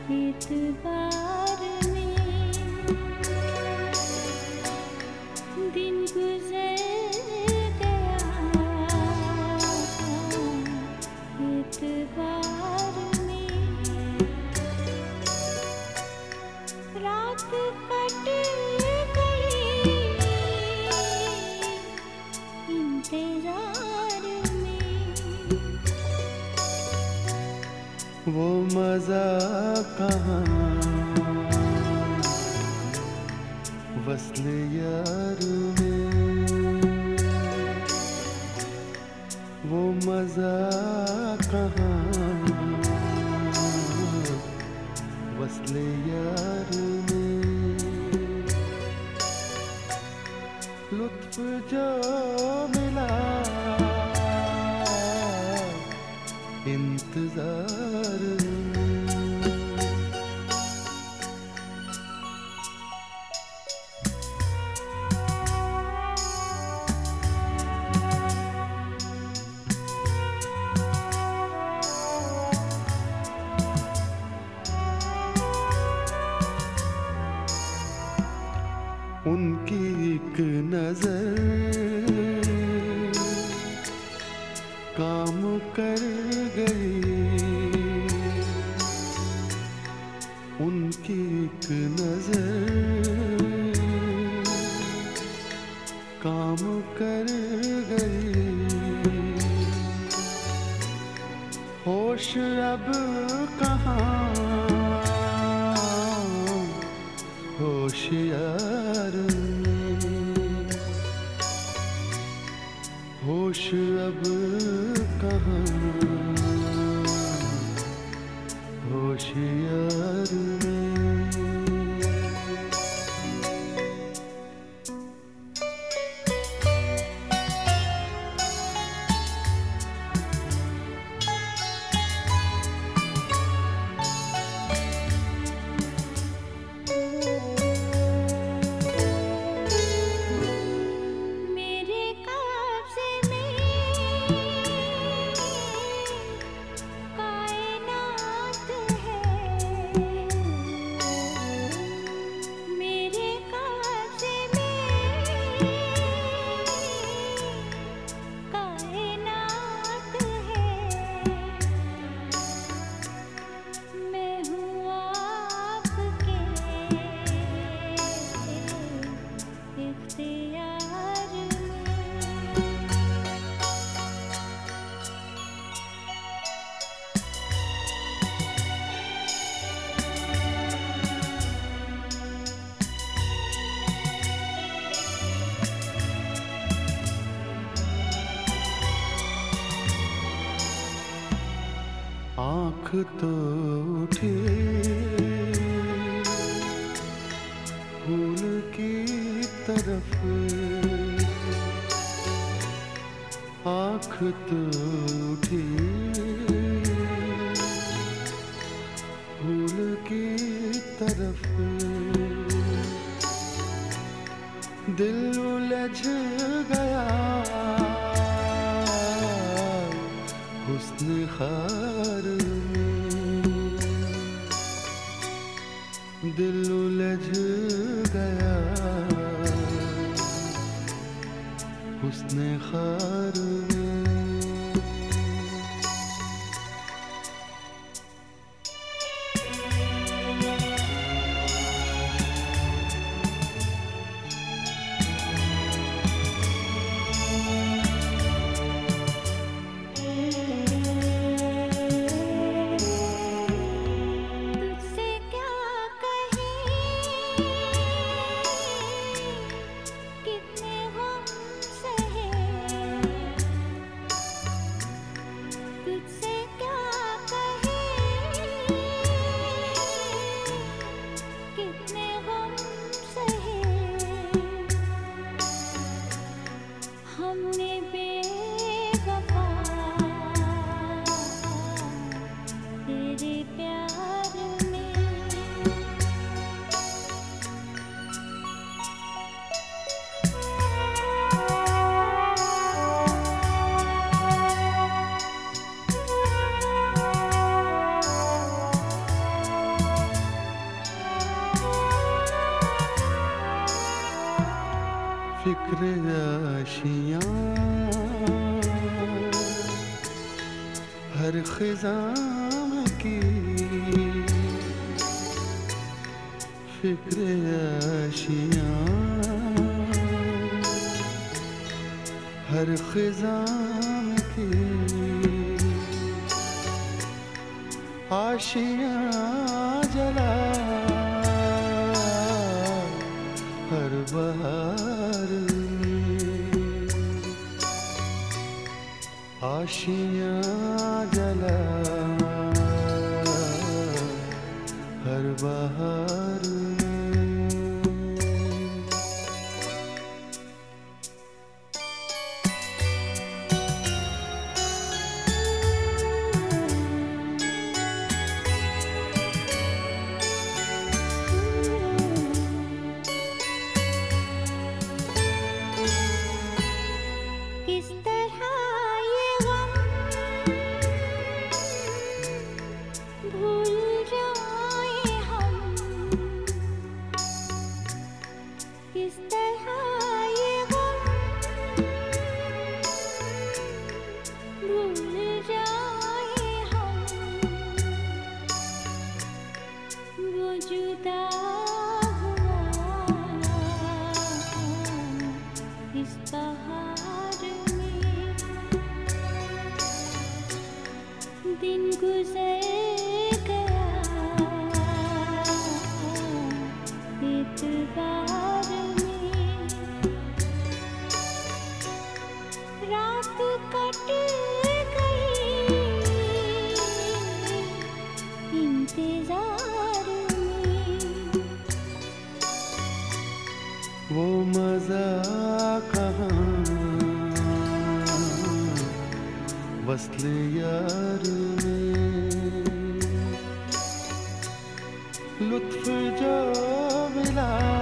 एतबार में दिन गुजर गया, एतबार में रात कट गई इंतजार में। वो मजा कहाँ वस्ल यार में, वो मजा कहाँ वस्ल यार में। लुत्फ जो मिला इंतजार में। उनकी एक नजर काम कर गई, उनकी एक नजर काम कर गई। होश अब कहाँ होशियार में, होश अब कहाँ होशियार में। आँख तो उठे फूल की तरफ, आँख तो उठे फूल की तरफ। दिल उलझ गया हुस्न खार में, दिल उलझ गया हुस्न खार में। फिक्र आशियाँ हर खिज़ां में की, फिक्र आशियाँ हर खिज़ां में की, आशियाँ जला हर बहार में, आशियाँ जला हर बहार में। किस तरह ये गम भूल जाए हम, किस तरह ये गम भूल जाए हम, वो जुदा हुआ इस बहार में, दिन गुजर गया एतबार में, रात कट गई इंतजार में, वो मज़ा कहाँ वस्ल यार में, लुत्फ़ जो मिला